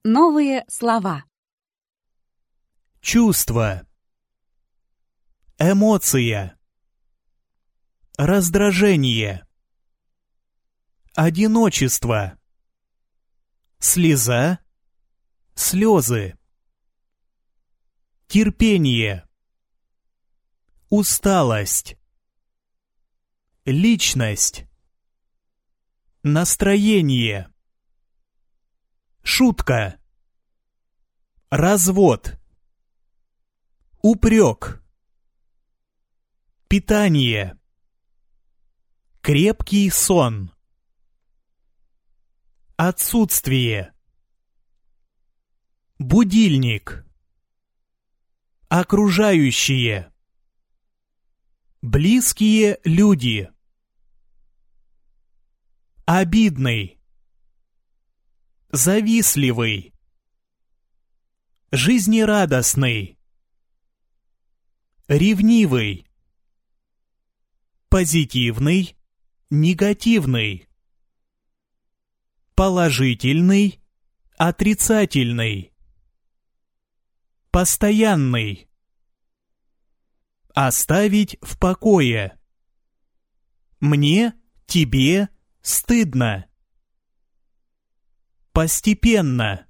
Новые слова. Чувство. Эмоция. Раздражение. Одиночество. Слеза. Слезы. Терпение. Усталость. Личность. Настроение. Шутка. Развод. Упрек. Питание. Крепкий сон. Отсутствие. Будильник. Окружающие. Близкие люди. Обидный. Завистливый. Жизнерадостный. Ревнивый. Позитивный. Негативный. Положительный. Отрицательный. Постоянный. Оставить в покое. Мне, тебе стыдно. Постепенно.